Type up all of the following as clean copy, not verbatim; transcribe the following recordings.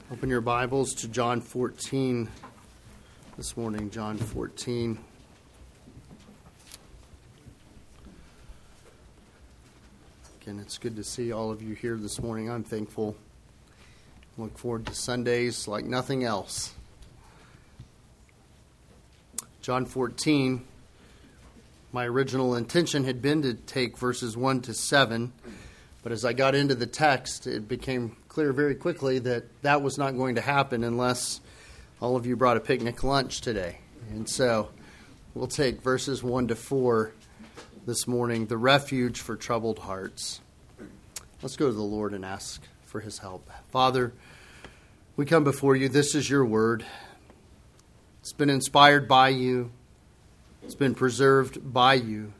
Open your Bibles to John 14 this morning, John 14. Again, it's good to see all of you here this morning. I'm thankful. Look forward to Sundays like nothing else. John 14, my original intention had been to take verses 1 to 7, but as I got into the text, it became clear very quickly that was not going to happen unless all of you brought a picnic lunch today. And so we'll take verses 1 to 4 this morning, the refuge for troubled hearts. Let's go to the Lord and ask for his help. Father, we come before you. This is your word. It's been inspired by you. It's been preserved by you.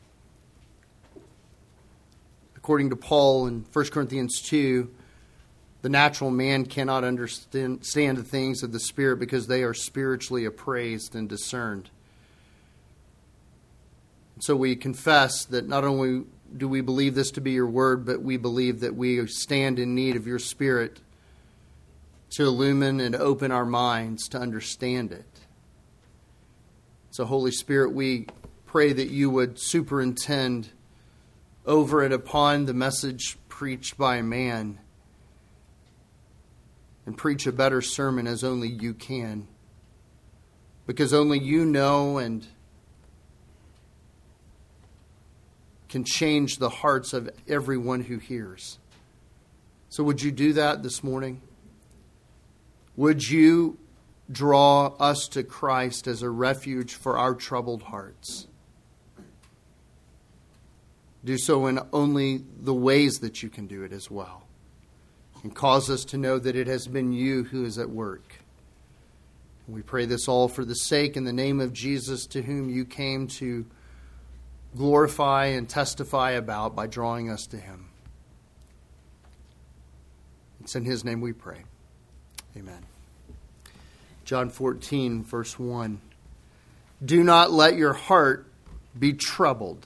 According to Paul in 1 Corinthians 2, the natural man cannot understand the things of the Spirit because they are spiritually appraised and discerned. So we confess that not only do we believe this to be your word, but we believe that we stand in need of your Spirit to illumine and open our minds to understand it. So Holy Spirit, we pray that you would superintend over and upon the message preached by man and preach a better sermon as only you can. Because only you know and can change the hearts of everyone who hears. So would you do that this morning? Would you draw us to Christ as a refuge for our troubled hearts? Do so in only the ways that you can do it as well. And cause us to know that it has been you who is at work. We pray this all for the sake and the name of Jesus, to whom you came to glorify and testify about by drawing us to him. It's in his name we pray. Amen. John 14, verse 1. Do not let your heart be troubled.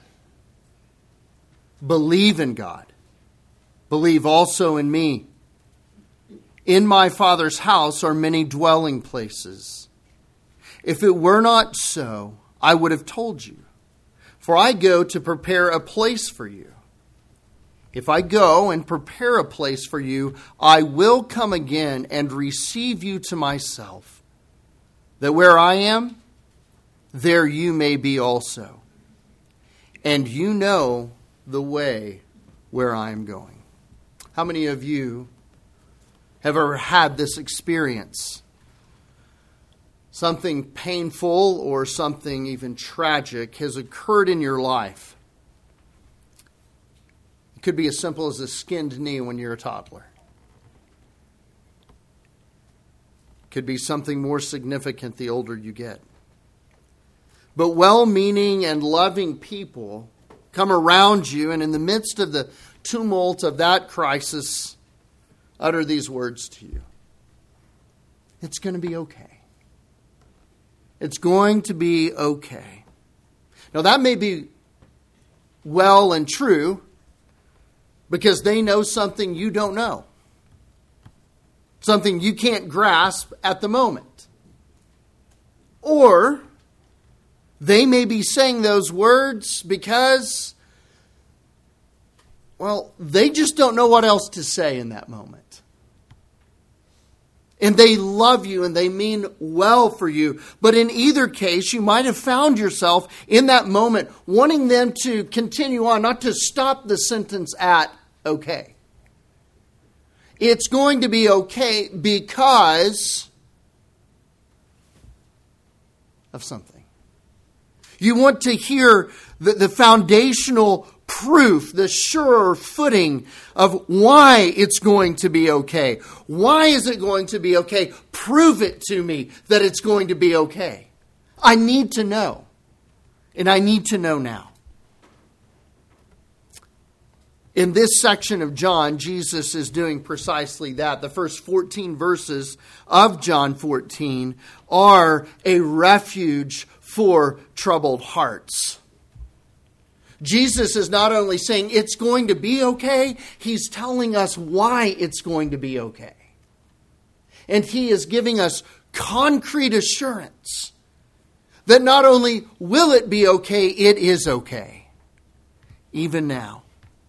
Believe in God. Believe also in me. In my Father's house are many dwelling places. If it were not so, I would have told you. For I go to prepare a place for you. If I go and prepare a place for you, I will come again and receive you to myself, that where I am, there you may be also. And you know the way where I am going. How many of you have ever had this experience? Something painful or something even tragic has occurred in your life. It could be as simple as a skinned knee when you're a toddler. It could be something more significant the older you get. But well-meaning and loving people come around you, and in the midst of the tumult of that crisis, utter these words to you. It's going to be okay. It's going to be okay. Now that may be well and true because they know something you don't know. Something you can't grasp at the moment. Or they may be saying those words because, well, they just don't know what else to say in that moment. And they love you and they mean well for you. But in either case, you might have found yourself in that moment wanting them to continue on, not to stop the sentence at okay. It's going to be okay because of something. You want to hear the foundational proof, the surer footing of why it's going to be okay. Why is it going to be okay? Prove it to me that it's going to be okay. I need to know. And I need to know now. In this section of John, Jesus is doing precisely that. The first 14 verses of John 14 are a refuge for troubled hearts. Jesus is not only saying it's going to be okay, he's telling us why it's going to be okay. And he is giving us concrete assurance that not only will it be okay, it is okay, even now.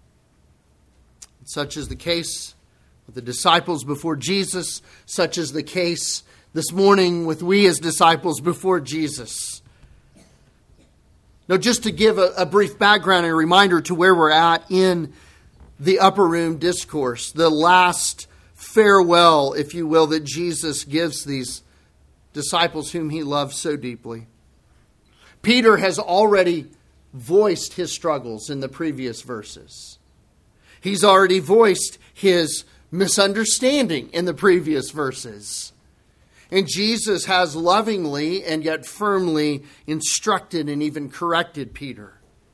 Such is the case with the disciples before Jesus. Such is the case this morning with we as disciples before Jesus. Now, just to give a brief background and a reminder to where we're at in the upper room discourse, the last farewell, if you will, that Jesus gives these disciples whom he loves so deeply. Peter has already voiced his struggles in the previous verses. He's already voiced his misunderstanding in the previous verses. And Jesus has lovingly and yet firmly instructed and even corrected Peter.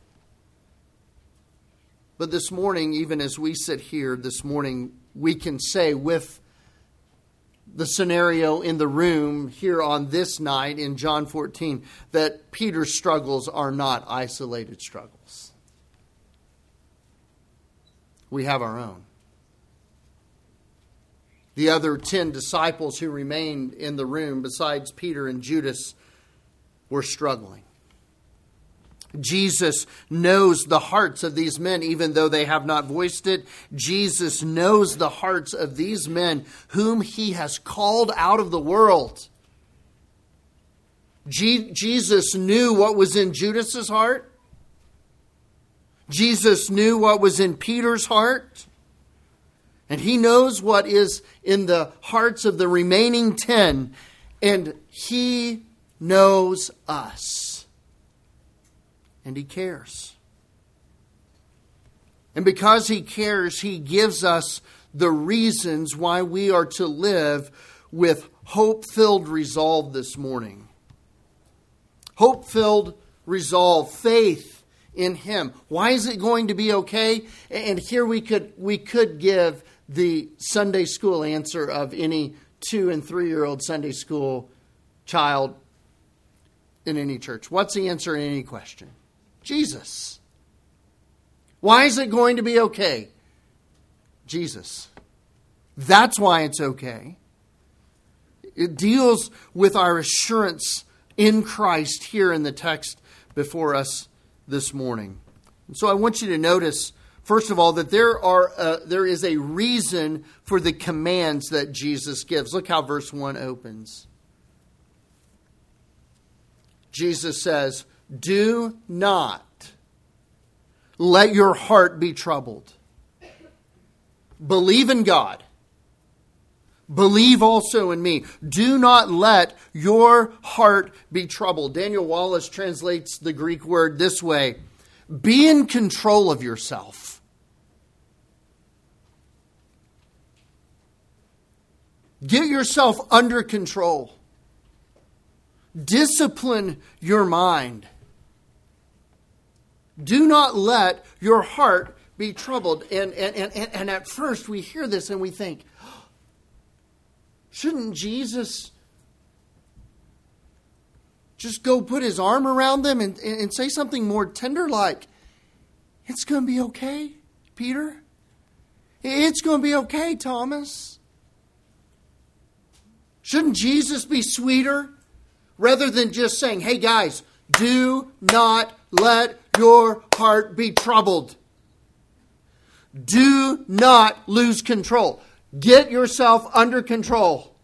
But this morning, even as we sit here this morning, we can say with the scenario in the room here on this night in John 14 that Peter's struggles are not isolated struggles. We have our own. The other 10 disciples who remained in the room, besides Peter and Judas, were struggling. Jesus knows the hearts of these men, even though they have not voiced it. Jesus knows the hearts of these men whom he has called out of the world. Jesus knew what was in Judas's heart. Jesus knew what was in Peter's heart. And he knows what is in the hearts of the remaining 10. And he knows us. And he cares. And because he cares, he gives us the reasons why we are to live with hope-filled resolve this morning. Hope-filled resolve, faith in him. Why is it going to be okay? And here we could give the Sunday school answer of any 2- and 3-year-old Sunday school child in any church. What's the answer in any question? Jesus. Why is it going to be okay? Jesus. That's why it's okay. It deals with our assurance in Christ here in the text before us this morning. And so I want you to notice, first of all, that there is a reason for the commands that Jesus gives. Look how verse 1 opens. Jesus says, "Do not let your heart be troubled. Believe in God. Believe also in me. Do not let your heart be troubled." Daniel Wallace translates the Greek word this way: be in control of yourself. Get yourself under control. Discipline your mind. Do not let your heart be troubled. And at first we hear this and we think, shouldn't Jesus just go put his arm around them and say something more tender like, "It's going to be okay, Peter. It's going to be okay, Thomas." Shouldn't Jesus be sweeter rather than just saying, "Hey guys, do not let your heart be troubled. Do not lose control. Get yourself under control"?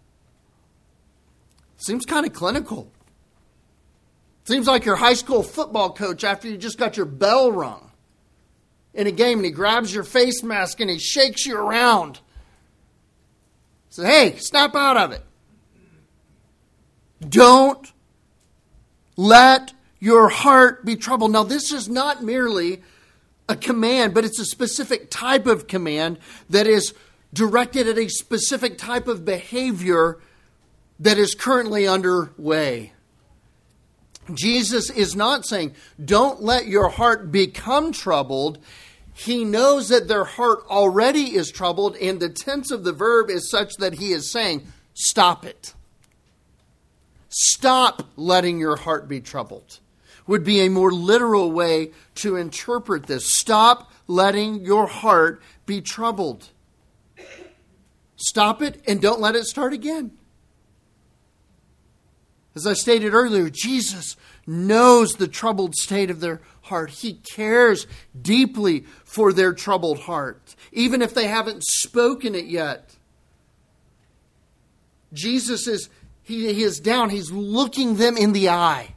Seems kind of clinical. Seems like your high school football coach after you just got your bell rung in a game and he grabs your face mask and he shakes you around. Says, "Hey, snap out of it. Don't let your heart be troubled." Now, this is not merely a command, but it's a specific type of command that is directed at a specific type of behavior that is currently underway. Jesus is not saying, don't let your heart become troubled. He knows that their heart already is troubled, and the tense of the verb is such that he is saying, stop it. Stop letting your heart be troubled would be a more literal way to interpret this. Stop letting your heart be troubled. Stop it and don't let it start again. As I stated earlier, Jesus knows the troubled state of their heart. He cares deeply for their troubled heart, even if they haven't spoken it yet. Jesus he is down. He's looking them in the eye.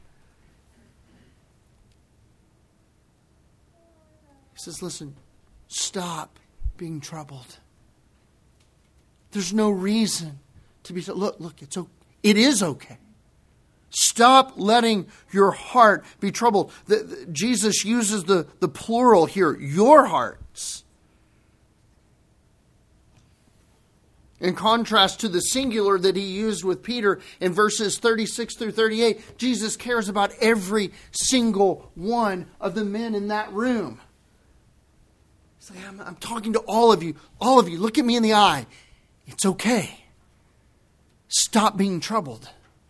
He says, listen, stop being troubled. There's no reason to be... Look, it is okay. Stop letting your heart be troubled. Jesus uses the plural here, your hearts. In contrast to the singular that he used with Peter in verses 36 through 38, Jesus cares about every single one of the men in that room. He's like, I'm talking to all of you. All of you, look at me in the eye. It's okay. Stop being troubled.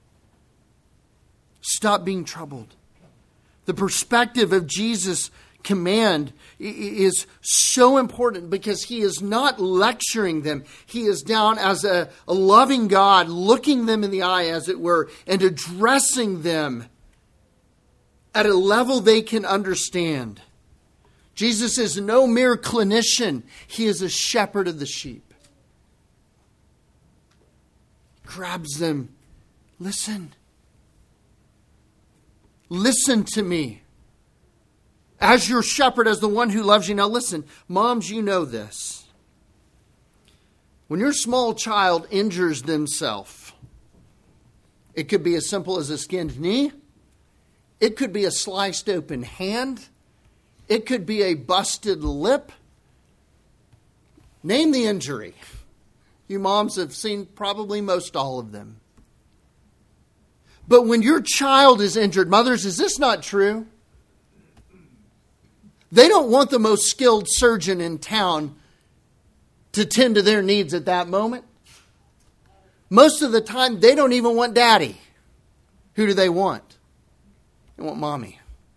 Stop being troubled. The perspective of Jesus' command is so important because he is not lecturing them. He is down as a loving God, looking them in the eye, as it were, and addressing them at a level they can understand. Jesus is no mere clinician. He is a shepherd of the sheep. Grabs them. Listen. Listen to me. As your shepherd, as the one who loves you. Now listen, moms, you know this. When your small child injures themselves, it could be as simple as a skinned knee. It could be a sliced open hand. It could be a busted lip. Name the injury. You moms have seen probably most all of them. But when your child is injured, mothers, is this not true? They don't want the most skilled surgeon in town to tend to their needs at that moment. Most of the time, they don't even want daddy. Who do they want? They want mommy.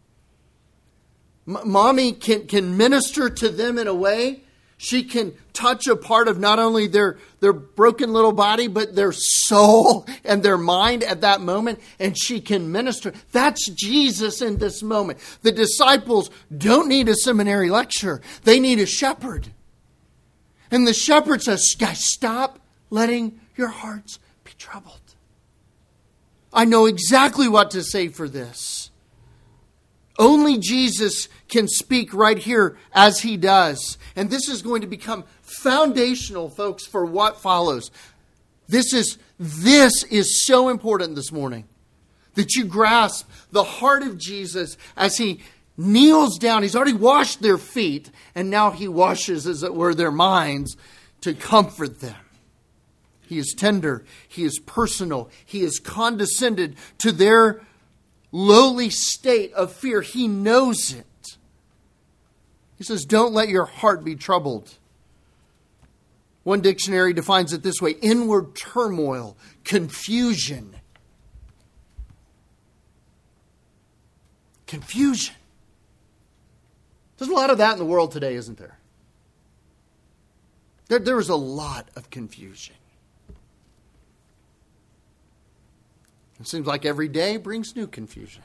Mommy can minister to them in a way. She can touch a part of not only their broken little body, but their soul and their mind at that moment. And she can minister. That's Jesus in this moment. The disciples don't need a seminary lecture. They need a shepherd. And the shepherd says, guys, stop letting your hearts be troubled. I know exactly what to say for this. Only Jesus can speak right here as he does. And this is going to become foundational, folks, for what follows. This is so important this morning. That you grasp the heart of Jesus as he kneels down. He's already washed their feet. And now he washes, as it were, their minds to comfort them. He is tender. He is personal. He is condescended to their lowly state of fear. He knows it. He says, don't let your heart be troubled. One dictionary defines it this way: inward turmoil, confusion. Confusion. There's a lot of that in the world today, isn't there? There is a lot of confusion. It seems like every day brings new confusion.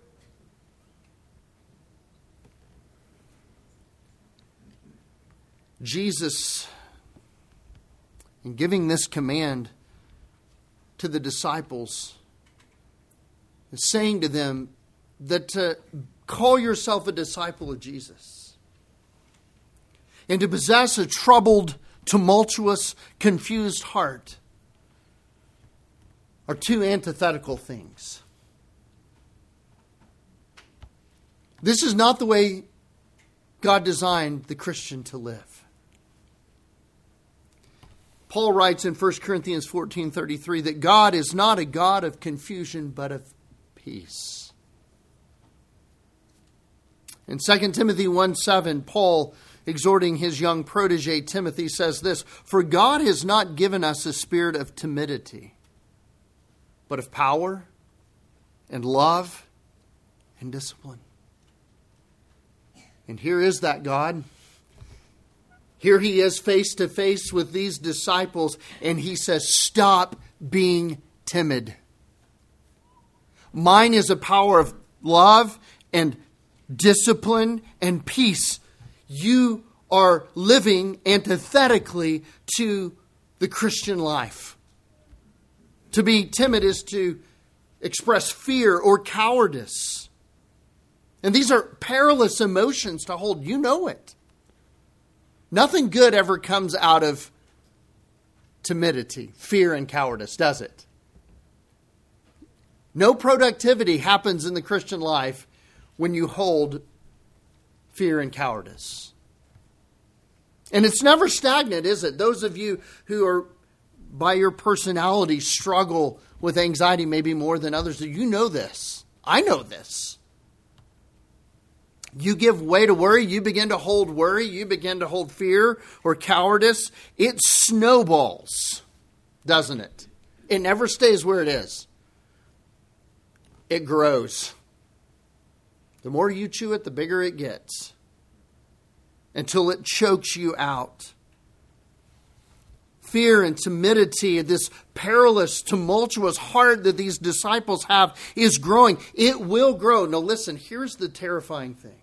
Jesus, in giving this command to the disciples, is saying to them that to call yourself a disciple of Jesus and to possess a troubled, tumultuous, confused heart are two antithetical things. This is not the way God designed the Christian to live. Paul writes in 1 Corinthians 14:33 that God is not a God of confusion, but of peace. In 2 Timothy 1:7, Paul, exhorting his young protege Timothy, says this: "For God has not given us a spirit of timidity, but of power and love and discipline." And here is that God. Here he is face to face with these disciples, and he says, stop being timid. Mine is a power of love and discipline and peace. You are living antithetically to the Christian life. To be timid is to express fear or cowardice. And these are perilous emotions to hold. You know it. Nothing good ever comes out of timidity, fear, and cowardice, does it? No productivity happens in the Christian life when you hold fear and cowardice. And it's never stagnant, is it? Those of you who are, by your personality, struggle with anxiety maybe more than others, you know this. I know this. You give way to worry, you begin to hold worry, you begin to hold fear or cowardice. It snowballs, doesn't it? It never stays where it is. It grows. The more you chew it, the bigger it gets. Until it chokes you out. Fear and timidity, this perilous, tumultuous heart that these disciples have is growing. It will grow. Now listen, here's the terrifying thing.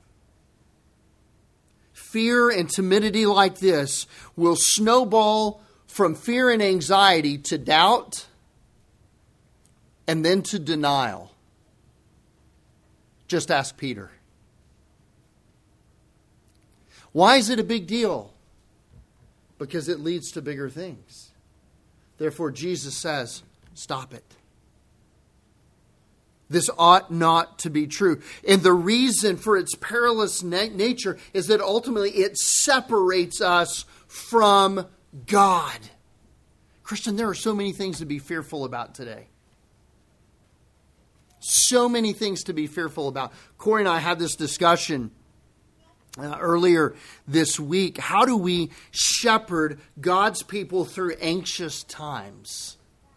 Fear and timidity like this will snowball from fear and anxiety to doubt and then to denial. Just ask Peter. Why is it a big deal? Because it leads to bigger things. Therefore, Jesus says, stop it. This ought not to be true. And the reason for its perilous nature is that ultimately it separates us from God. Christian, there are so many things to be fearful about today. So many things to be fearful about. Corey and I had this discussion earlier this week. How do we shepherd God's people through anxious times?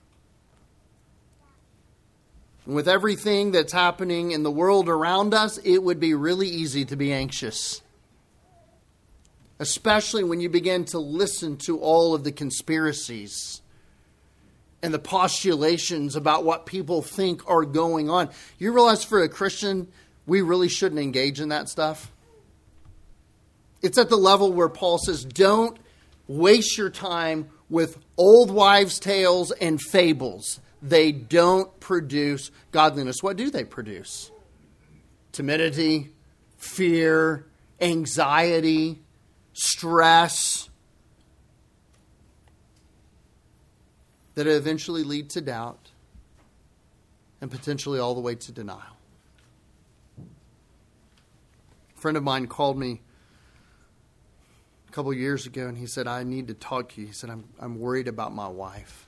And with everything that's happening in the world around us, it would be really easy to be anxious. Especially when you begin to listen to all of the conspiracies and the postulations about what people think are going on. You realize for a Christian, we really shouldn't engage in that stuff. It's at the level where Paul says, don't waste your time with old wives' tales and fables. They don't produce godliness. What do they produce? Timidity, fear, anxiety, stress, that eventually lead to doubt and potentially all the way to denial. A friend of mine called me a couple years ago and he said, I need to talk to you. He said, I'm worried about my wife.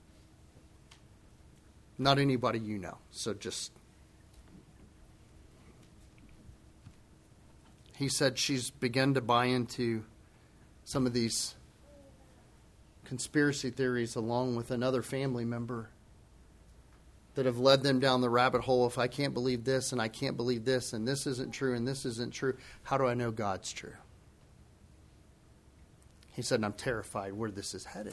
Not anybody you know. So just... He said she's begun to buy into some of these conspiracy theories along with another family member that have led them down the rabbit hole. If I can't believe this and I can't believe this and this isn't true and this isn't true, how do I know God's true? He said, I'm terrified where this is headed.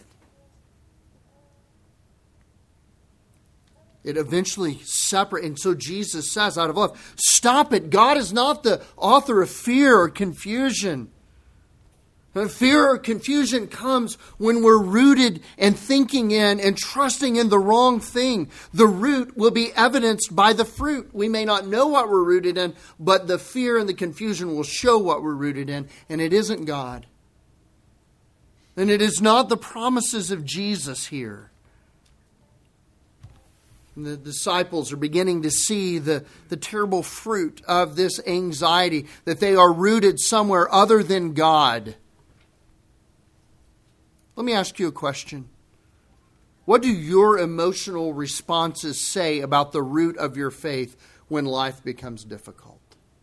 It eventually separates. And so Jesus says out of love, stop it. God is not the author of fear or confusion. Fear or confusion comes when we're rooted and thinking in and trusting in the wrong thing. The root will be evidenced by the fruit. We may not know what we're rooted in, but the fear and the confusion will show what we're rooted in. And it isn't God. And it is not the promises of Jesus here. And the disciples are beginning to see the terrible fruit of this anxiety, that they are rooted somewhere other than God. Let me ask you a question. What do your emotional responses say about the root of your faith when life becomes difficult?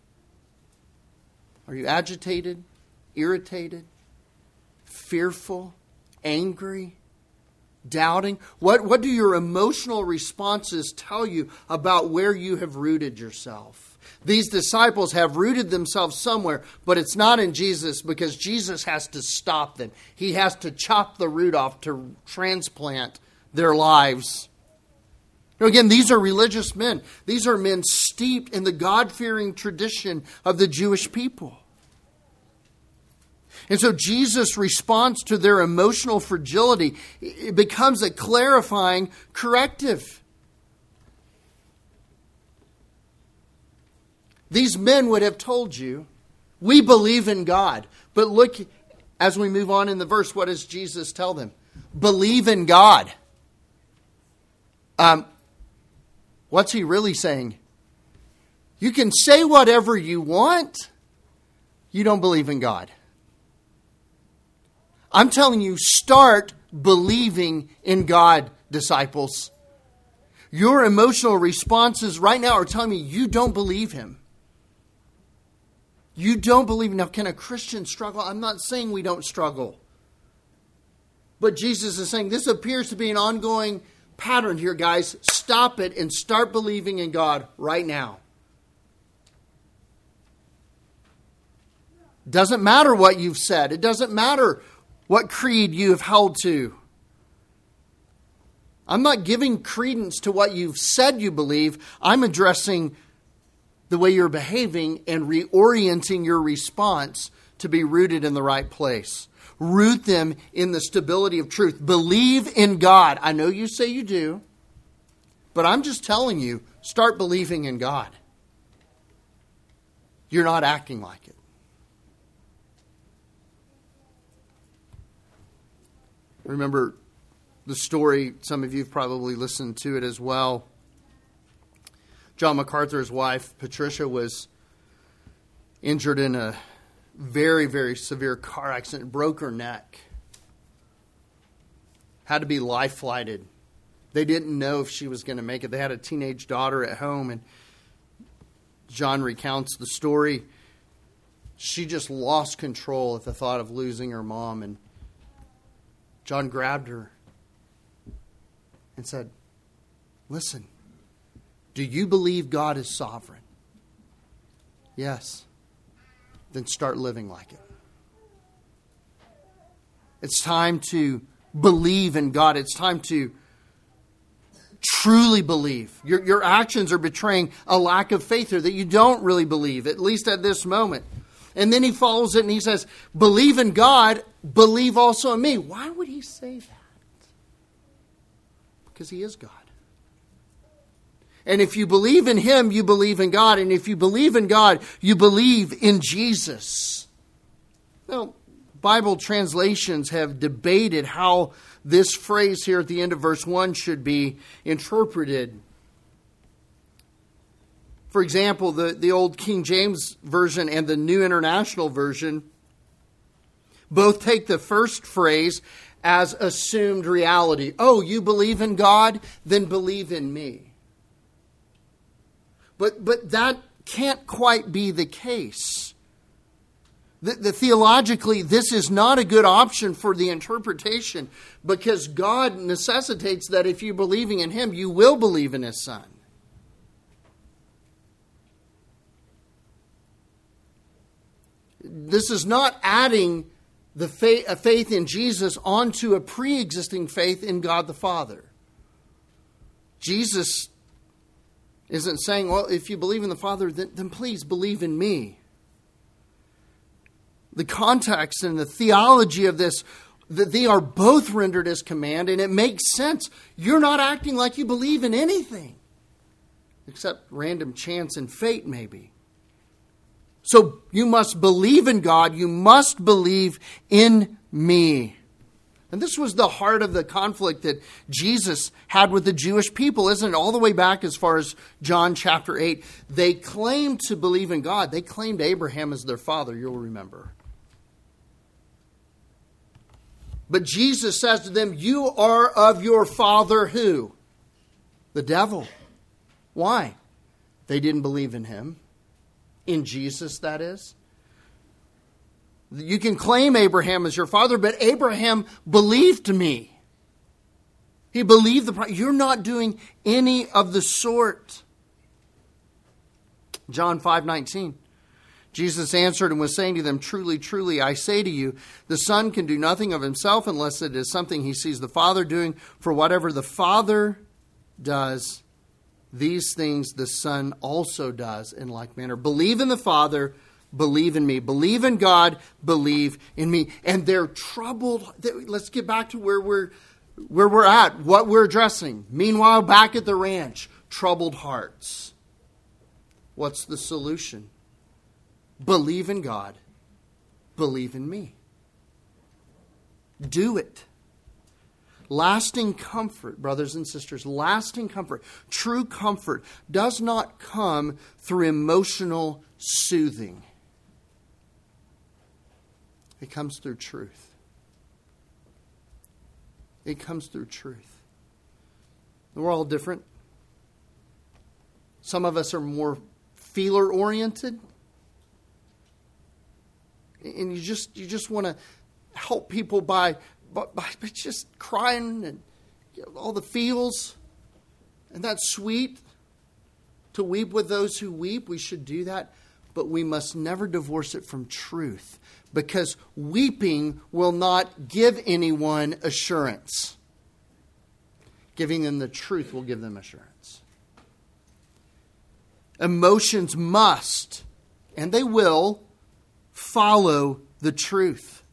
Are you agitated, irritated, fearful, angry, doubting? What do your emotional responses tell you about where you have rooted yourself? These disciples have rooted themselves somewhere, but it's not in Jesus because Jesus has to stop them. He has to chop the root off to transplant their lives. Again, these are religious men. These are men steeped in the God-fearing tradition of the Jewish people. And so Jesus' response to their emotional fragility, it becomes a clarifying corrective. These men would have told you, we believe in God. But look, as we move on in the verse, what does Jesus tell them? Believe in God. What's he really saying? You can say whatever you want. You don't believe in God. I'm telling you, start believing in God, disciples. Your emotional responses right now are telling me you don't believe Him. You don't believe. Now, can a Christian struggle? I'm not saying we don't struggle. But Jesus is saying this appears to be an ongoing pattern here, guys. Stop it and start believing in God right now. Doesn't matter what you've said. It doesn't matter what creed you have held to. I'm not giving credence to what you've said you believe. I'm addressing the way you're behaving and reorienting your response to be rooted in the right place. Root them in the stability of truth. Believe in God. I know you say you do, but I'm just telling you, start believing in God. You're not acting like it. Remember the story, some of you have probably listened to it as well. John MacArthur's wife, Patricia, was injured in a very, very severe car accident, broke her neck. Had to be life flighted. They didn't know if she was going to make it. They had a teenage daughter at home, and John recounts the story. She just lost control at the thought of losing her mom, and John grabbed her and said, "Listen, do you believe God is sovereign?" "Yes." "Then start living like it." It's time to believe in God. It's time to truly believe. Your actions are betraying a lack of faith here, that you don't really believe, at least at this moment. And then he follows it and he says, believe in God, believe also in me. Why would he say that? Because he is God. And if you believe in Him, you believe in God. And if you believe in God, you believe in Jesus. Now, Bible translations have debated how this phrase here at the end of verse 1 should be interpreted. For example, the old King James Version and the New International Version both take the first phrase as assumed reality. Oh, you believe in God? Then believe in me. But that can't quite be the case. Theologically, this is not a good option for the interpretation, because God necessitates that if you're believing in Him, you will believe in His Son. This is not adding a faith in Jesus onto a pre-existing faith in God the Father. Jesus isn't saying, well, if you believe in the Father, then please believe in me. The context and the theology of this, that they are both rendered as command, and it makes sense. You're not acting like you believe in anything, except random chance and fate, maybe. So you must believe in God. You must believe in me. And this was the heart of the conflict that Jesus had with the Jewish people, isn't it? All the way back as far as John chapter 8. They claimed to believe in God. They claimed Abraham as their father, you'll remember. But Jesus says to them, you are of your father who? The devil. Why? They didn't believe in him. In Jesus, that is. You can claim Abraham as your father, but Abraham believed me. He believed the promise. You're not doing any of the sort. John 5:19. Jesus answered and was saying to them, "Truly, truly, I say to you, the Son can do nothing of himself unless it is something he sees the Father doing. For whatever the Father does, these things the Son also does in like manner." Believe in the Father, believe in me. Believe in God, believe in me. And they're troubled. Let's get back to where we're at, what we're addressing. Meanwhile, back at the ranch, troubled hearts. What's the solution? Believe in God. Believe in me. Do it. Lasting comfort, brothers and sisters, lasting comfort, true comfort does not come through emotional soothing. It comes through truth. It comes through truth. We're all different. Some of us are more feeler-oriented. And you just want to help people by just crying and all the feels. And that's sweet. To weep with those who weep, we should do that. But we must never divorce it from truth. Because weeping will not give anyone assurance. Giving them the truth will give them assurance. Emotions must, and they will, follow the truth.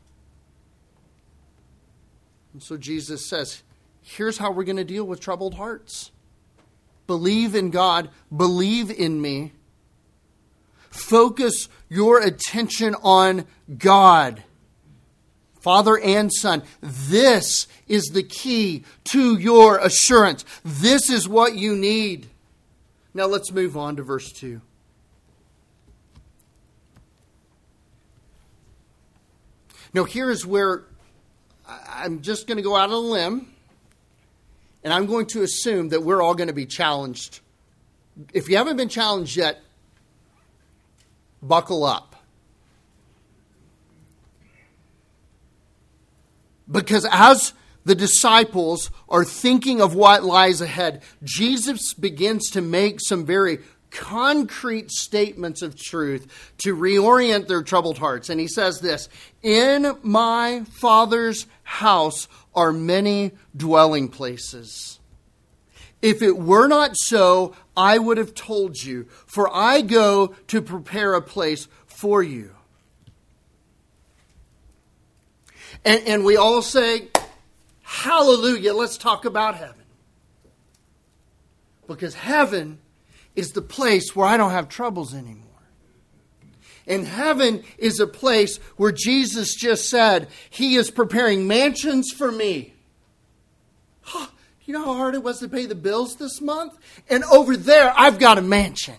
And so Jesus says, here's how we're going to deal with troubled hearts. Believe in God. Believe in me. Focus your attention on God, Father and Son. This is the key to your assurance. This is what you need. Now let's move on to verse 2. Now here is where I'm just going to go out on a limb, and I'm going to assume that we're all going to be challenged. If you haven't been challenged yet, buckle up. Because as the disciples are thinking of what lies ahead, Jesus begins to make some very concrete statements of truth to reorient their troubled hearts. And he says this, "In my Father's house are many dwelling places. If it were not so, I would have told you, for I go to prepare a place for you." And we all say, hallelujah, let's talk about heaven. Because heaven is the place where I don't have troubles anymore. And heaven is a place where Jesus just said, He is preparing mansions for me. You know how hard it was to pay the bills this month? And over there, I've got a mansion.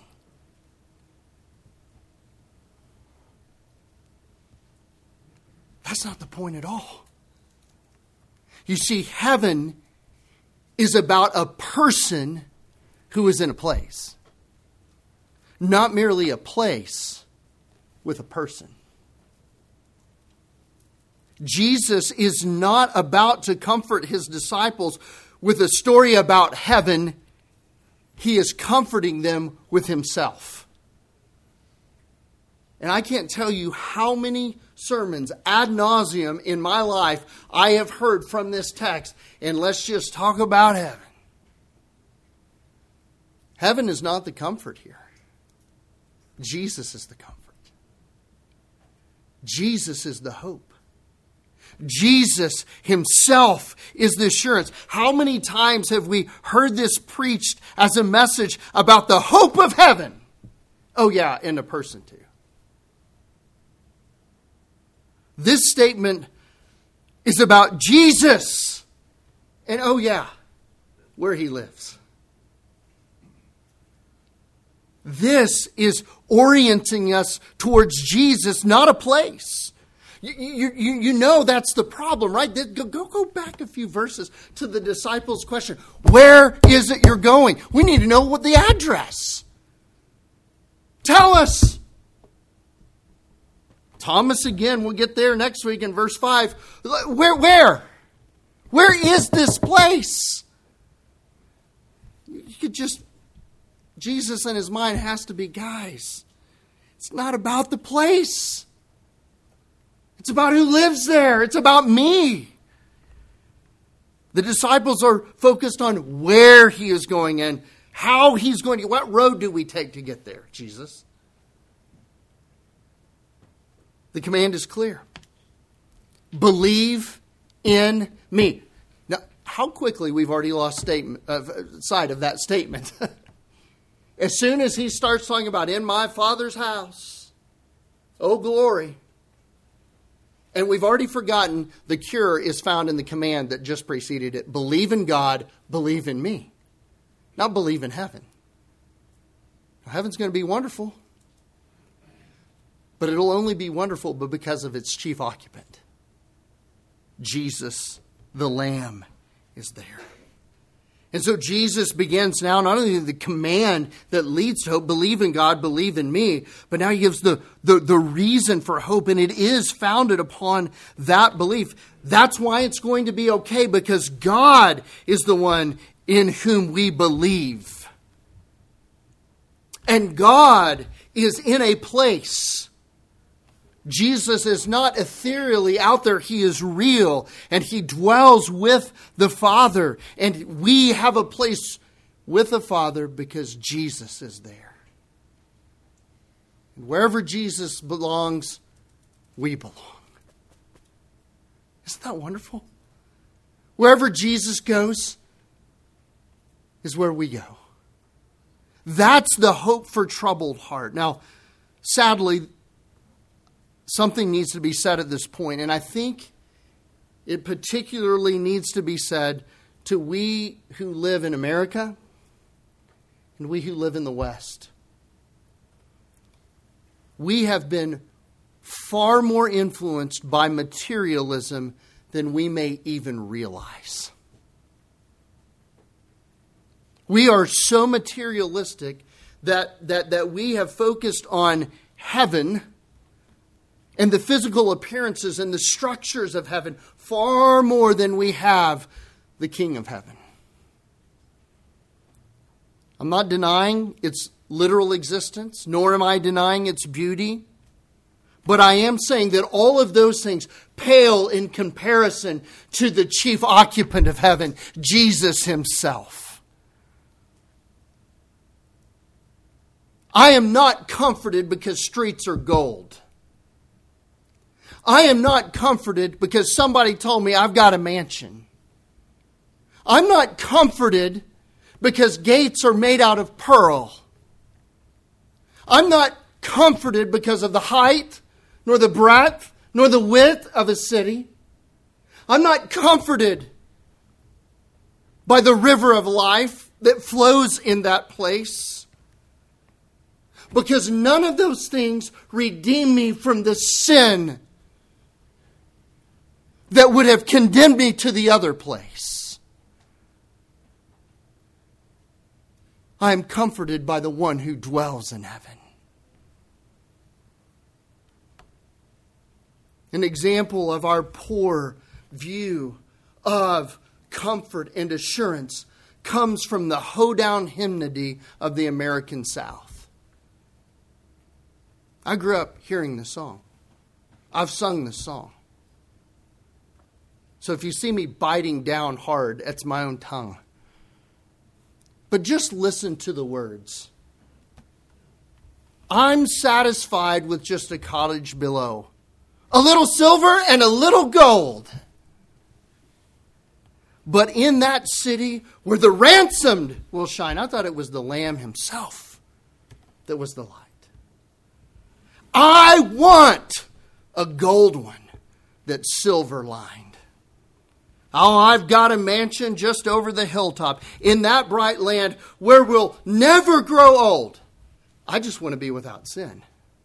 That's not the point at all. You see, heaven is about a person who is in a place. Not merely a place with a person. Jesus is not about to comfort His disciples with a story about heaven. He is comforting them with Himself. And I can't tell you how many sermons ad nauseum in my life I have heard from this text. And let's just talk about heaven. Heaven is not the comfort here. Jesus is the comfort. Jesus is the hope. Jesus Himself is the assurance. How many times have we heard this preached as a message about the hope of heaven? Oh yeah, and a person too. This statement is about Jesus. And oh yeah, where He lives. This is orienting us towards Jesus, not a place. You know that's the problem, right? Go back a few verses to the disciples' question. Where is it you're going? We need to know what the address. Tell us. Thomas again, we'll get there next week in verse 5. Where? Where is this place? You could just Jesus in his mind has to be, guys, it's not about the place. It's about who lives there. It's about me. The disciples are focused on where he is going and how he's going to. What road do we take to get there, Jesus? The command is clear. Believe in me. Now, how quickly we've already lost sight of that statement. As soon as he starts talking about in my Father's house, oh glory. And we've already forgotten the cure is found in the command that just preceded it. Believe in God, believe in me. Not believe in heaven. Now, heaven's going to be wonderful. But it'll only be wonderful because of its chief occupant. Jesus, the Lamb, is there. And so Jesus begins now not only the command that leads to hope, believe in God, believe in me, but now he gives the reason for hope, and it is founded upon that belief. That's why it's going to be okay, because God is the one in whom we believe. And God is in a place. Jesus is not ethereally out there. He is real, and he dwells with the Father. And we have a place with the Father because Jesus is there. And wherever Jesus belongs, we belong. Isn't that wonderful? Wherever Jesus goes is where we go. That's the hope for troubled heart. Now, sadly, something needs to be said at this point, and I think it particularly needs to be said to we who live in America and we who live in the West. We have been far more influenced by materialism than we may even realize. We are so materialistic that we have focused on heaven and the physical appearances and the structures of heaven far more than we have the King of Heaven. I'm not denying its literal existence, nor am I denying its beauty. But I am saying that all of those things pale in comparison to the chief occupant of heaven, Jesus himself. I am not comforted because streets are gold. I am not comforted because somebody told me I've got a mansion. I'm not comforted because gates are made out of pearl. I'm not comforted because of the height, nor the breadth, nor the width of a city. I'm not comforted by the river of life that flows in that place. Because none of those things redeem me from the sin that would have condemned me to the other place. I am comforted by the one who dwells in heaven. An example of our poor view of comfort and assurance comes from the hoedown hymnody of the American South. I grew up hearing this song. I've sung this song. So if you see me biting down hard, that's my own tongue. But just listen to the words. I'm satisfied with just a cottage below. A little silver and a little gold. But in that city where the ransomed will shine. I thought it was the Lamb himself that was the light. I want a gold one that's silver lined. Oh, I've got a mansion just over the hilltop in that bright land where we'll never grow old. I just want to be without sin.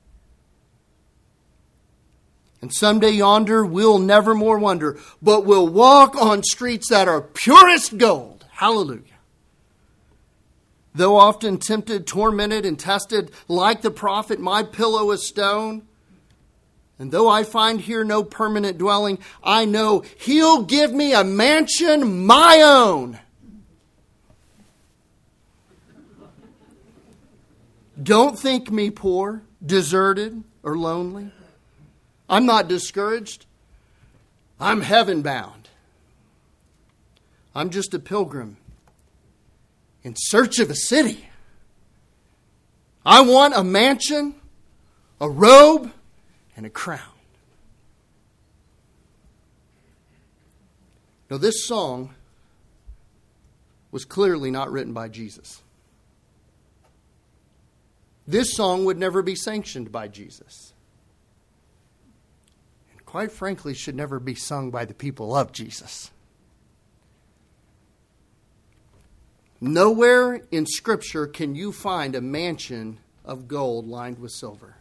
And someday yonder, we'll never more wonder, but we'll walk on streets that are purest gold. Hallelujah. Though often tempted, tormented, and tested, like the prophet, my pillow is stone. And though I find here no permanent dwelling, I know he'll give me a mansion my own. Don't think me poor, deserted, or lonely. I'm not discouraged. I'm heaven bound. I'm just a pilgrim in search of a city. I want a mansion, a robe, and a crown. Now, this song was clearly not written by Jesus. This song would never be sanctioned by Jesus. And quite frankly, should never be sung by the people of Jesus. Nowhere in Scripture can you find a mansion of gold lined with silver.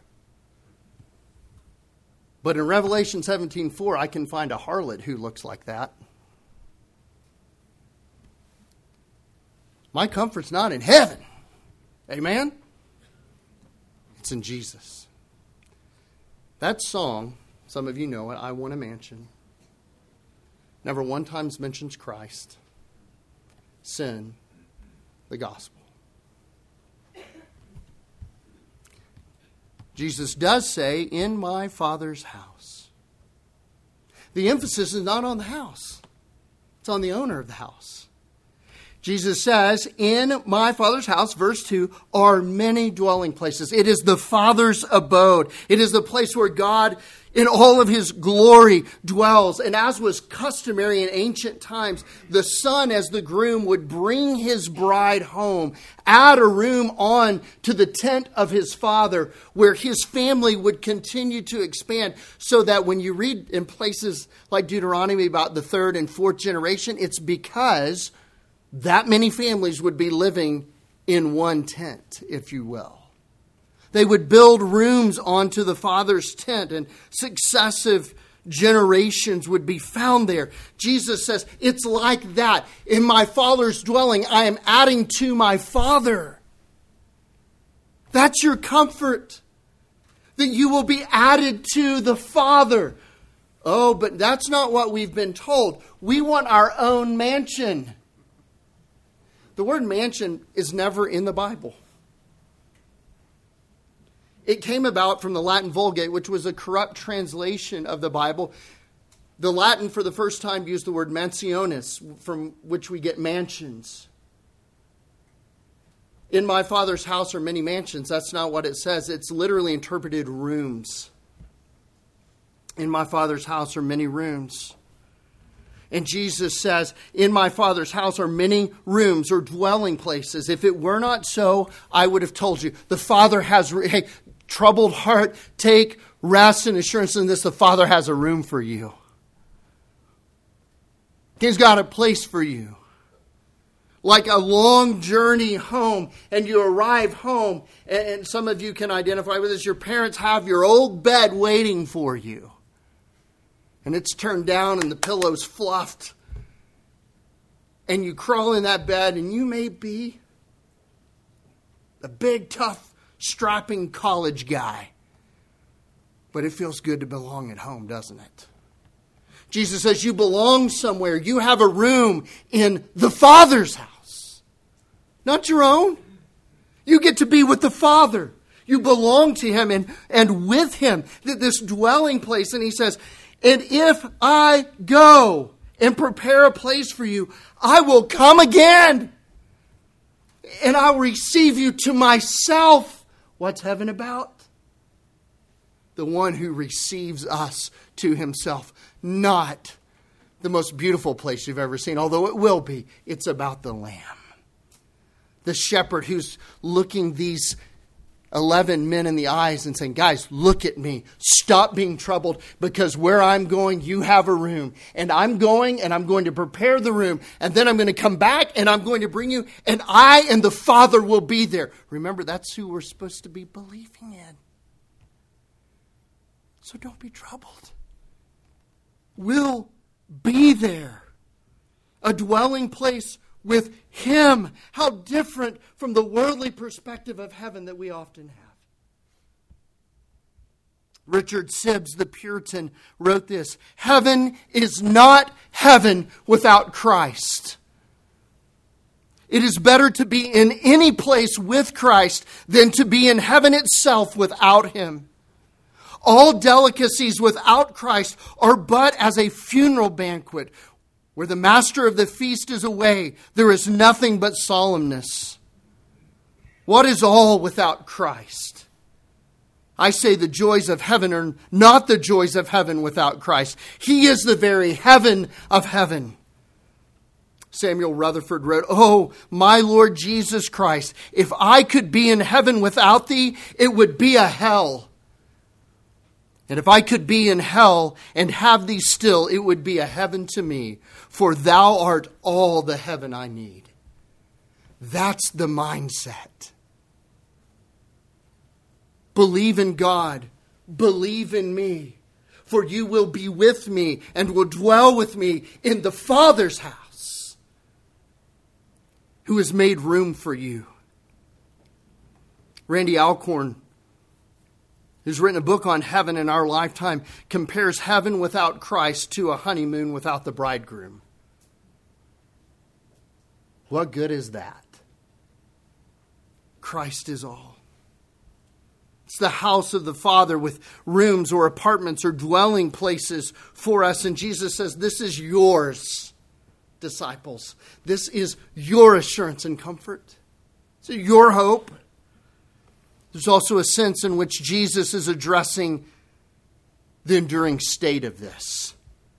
But in Revelation 17:4, I can find a harlot who looks like that. My comfort's not in heaven. Amen? It's in Jesus. That song, some of you know it, I Want a Mansion, never one time mentions Christ, sin, the gospel. Jesus does say, in my Father's house. The emphasis is not on the house. It's on the owner of the house. Jesus says, in my Father's house, verse 2, are many dwelling places. It is the Father's abode. It is the place where God, in all of His glory, dwells. And as was customary in ancient times, the son, as the groom, would bring his bride home, add a room on to the tent of his father, where his family would continue to expand, so that when you read in places like Deuteronomy about the third and fourth generation, it's because that many families would be living in one tent, if you will. They would build rooms onto the Father's tent, and successive generations would be found there. Jesus says, it's like that. In my Father's dwelling, I am adding to my Father. That's your comfort, that you will be added to the Father. Oh, but that's not what we've been told. We want our own mansion. The word mansion is never in the Bible. It came about from the Latin Vulgate, which was a corrupt translation of the Bible. The Latin for the first time used the word mansionis, from which we get mansions. In my Father's house are many mansions. That's not what it says. It's literally interpreted rooms. In my Father's house are many rooms. And Jesus says, in my Father's house are many rooms or dwelling places. If it were not so, I would have told you. The Father has, hey, troubled heart, take rest and assurance in this. The Father has a room for you. He's got a place for you. Like a long journey home, and you arrive home, and some of you can identify with this. Your parents have your old bed waiting for you. And it's turned down and the pillow's fluffed. And you crawl in that bed, and you may be a big, tough, strapping college guy. But it feels good to belong at home, doesn't it? Jesus says you belong somewhere. You have a room in the Father's house. Not your own. You get to be with the Father. You belong to Him and with Him. This dwelling place. And He says, and if I go and prepare a place for you, I will come again. And I'll receive you to myself. What's heaven about? The one who receives us to Himself. Not the most beautiful place you've ever seen, although it will be. It's about the Lamb. The shepherd who's looking these 11 men in the eyes and saying, guys, look at me. Stop being troubled, because where I'm going, you have a room. And I'm going to prepare the room. And then I'm going to come back and I'm going to bring you. And I and the Father will be there. Remember, that's who we're supposed to be believing in. So don't be troubled. We'll be there. A dwelling place with Him. How different from the worldly perspective of heaven that we often have. Richard Sibbes, the Puritan, wrote this: heaven is not heaven without Christ. It is better to be in any place with Christ than to be in heaven itself without Him. All delicacies without Christ are but as a funeral banquet. Where the master of the feast is away, there is nothing but solemnness. What is all without Christ? I say the joys of heaven are not the joys of heaven without Christ. He is the very heaven of heaven. Samuel Rutherford wrote, "Oh, my Lord Jesus Christ, if I could be in heaven without Thee, it would be a hell. And if I could be in hell and have Thee still, it would be a heaven to me, for Thou art all the heaven I need." That's the mindset. Believe in God. Believe in me. For you will be with me and will dwell with me in the Father's house, who has made room for you. Randy Alcorn, who's written a book on heaven in our lifetime, compares heaven without Christ to a honeymoon without the bridegroom. What good is that? Christ is all. It's the house of the Father with rooms or apartments or dwelling places for us. And Jesus says, this is yours, disciples. This is your assurance and comfort. It's your hope. There's also a sense in which Jesus is addressing the enduring state of this.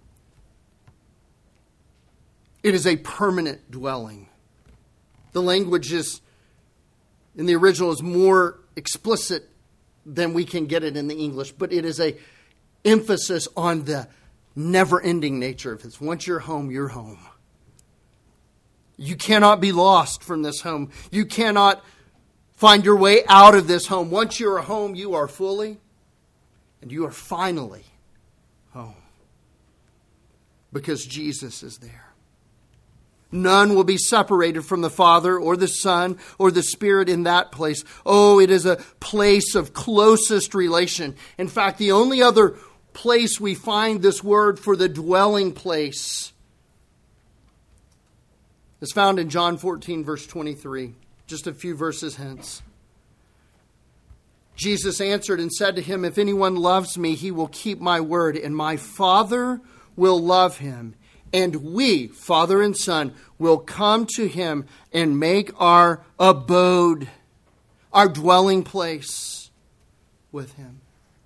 It is a permanent dwelling. The language in the original is more explicit than we can get it in the English, but it is a emphasis on the never-ending nature of this. Once you're home, you're home. You cannot be lost from this home. You cannot find your way out of this home. Once you're home, you are fully and you are finally home, because Jesus is there. None will be separated from the Father or the Son or the Spirit in that place. Oh, it is a place of closest relation. In fact, the only other place we find this word for the dwelling place is found in John 14, verse 23, just a few verses hence. Jesus answered and said to him, "If anyone loves me, he will keep my word, and my Father will love him. And we, Father and Son, will come to him and make our abode, our dwelling place with him."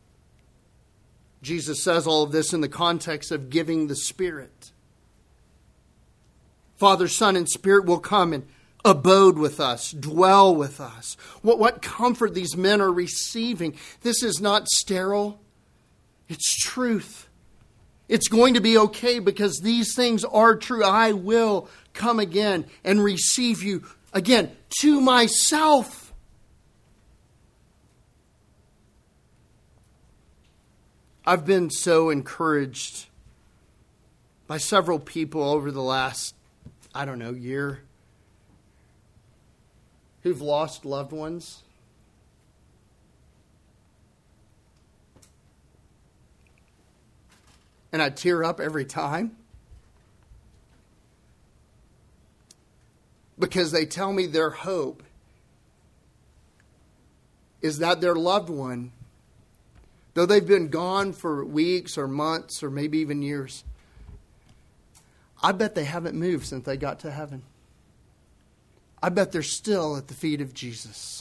Jesus says all of this in the context of giving the Spirit. Father, Son, and Spirit will come and abode with us, dwell with us. What comfort these men are receiving. This is not sterile. It's truth. It's going to be okay because these things are true. I will come again and receive you again to myself. I've been so encouraged by several people over the last, year who've lost loved ones. And I tear up every time because they tell me their hope is that their loved one, though they've been gone for weeks or months or maybe even years, I bet they haven't moved since they got to heaven. I bet they're still at the feet of Jesus.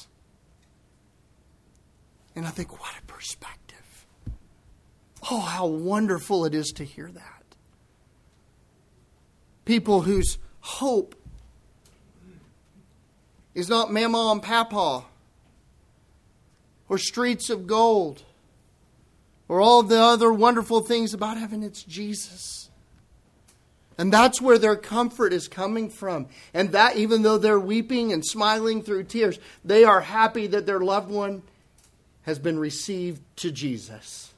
And I think, what a perspective. Oh, how wonderful it is to hear that. People whose hope is not Mama and Papa or streets of gold or all the other wonderful things about heaven. It's Jesus. And that's where their comfort is coming from. And that, even though they're weeping and smiling through tears, they are happy that their loved one has been received to Jesus.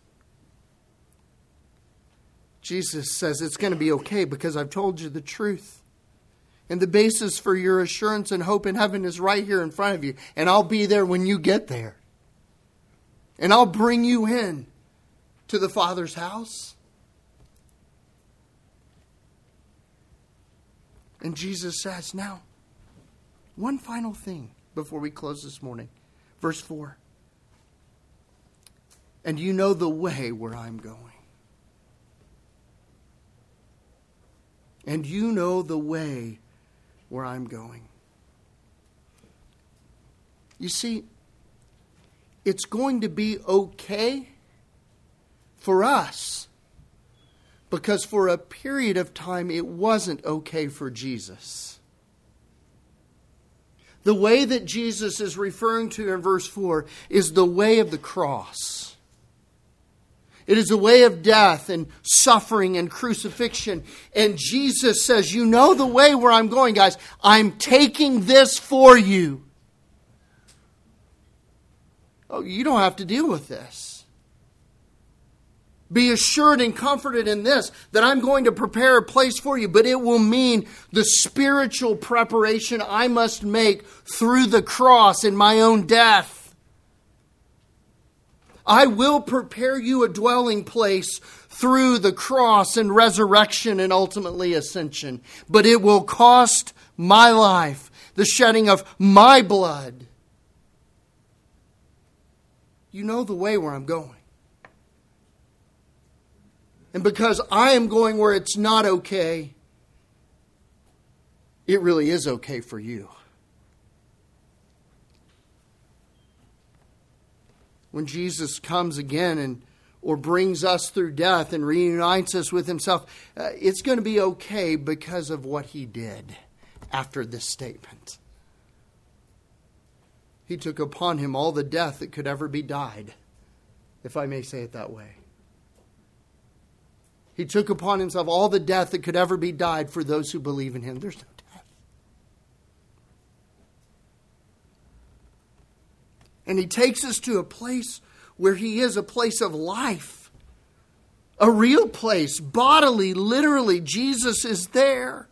Jesus says it's going to be okay because I've told you the truth. And the basis for your assurance and hope in heaven is right here in front of you. And I'll be there when you get there. And I'll bring you in to the Father's house. And Jesus says, now, One final thing before we close this morning. Verse 4. And you know the way where I'm going. And you know the way where I'm going. You see, it's going to be okay for us because for a period of time it wasn't okay for Jesus. The way that Jesus is referring to in verse 4 is the way of the cross. It is a way of death and suffering and crucifixion. And Jesus says, you know the way where I'm going, guys. I'm taking this for you. Oh, you don't have to deal with this. Be assured and comforted in this, that I'm going to prepare a place for you, but it will mean the spiritual preparation I must make through the cross and my own death. I will prepare you a dwelling place through the cross and resurrection and ultimately ascension. But it will cost my life, the shedding of my blood. You know the way where I'm going. And because I am going where it's not okay, it really is okay for you. When Jesus comes again or brings us through death and reunites us with himself, it's going to be okay because of what he did after this statement. He took upon him all the death that could ever be died, if I may say it that way. He took upon himself all the death that could ever be died for those who believe in him. There's no death. And he takes us to a place where he is a place of life. A real place, bodily, literally. Jesus is there.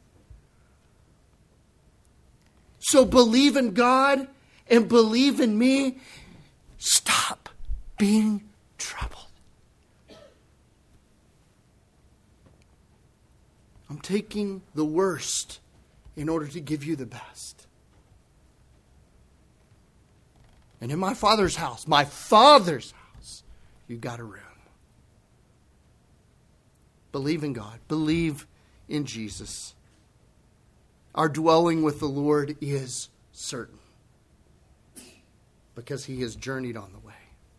So believe in God and believe in me. Stop being troubled. I'm taking the worst in order to give you the best. And in my Father's house, you've got a room. Believe in God. Believe in Jesus. Our dwelling with the Lord is certain because he has journeyed on the way.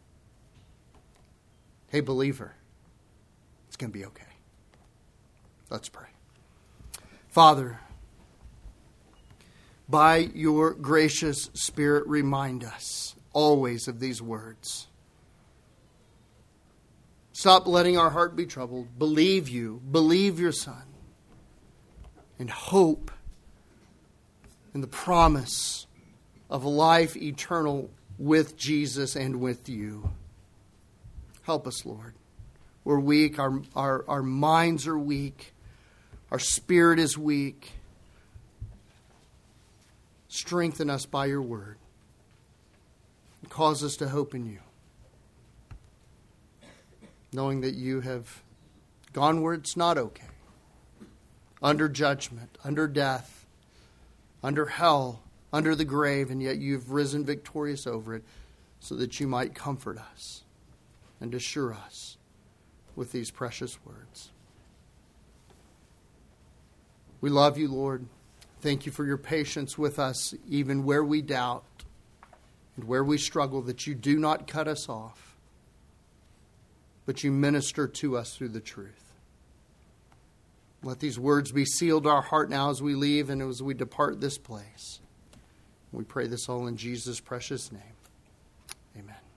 Hey, believer, it's going to be okay. Let's pray. Father, by your gracious Spirit, remind us always of these words. Stop letting our heart be troubled. Believe you. Believe your Son. And hope in the promise of life eternal with Jesus and with you. Help us, Lord. We're weak. Our minds are weak. Our spirit is weak. Strengthen us by your word. And cause us to hope in you. Knowing that you have gone where it's not okay. Under judgment, under death, under hell, under the grave, and yet you've risen victorious over it so that you might comfort us and assure us with these precious words. We love you, Lord. Thank you for your patience with us, even where we doubt and where we struggle, that you do not cut us off, but you minister to us through the truth. Let these words be sealed to our heart now as we leave and as we depart this place. We pray this all in Jesus' precious name. Amen.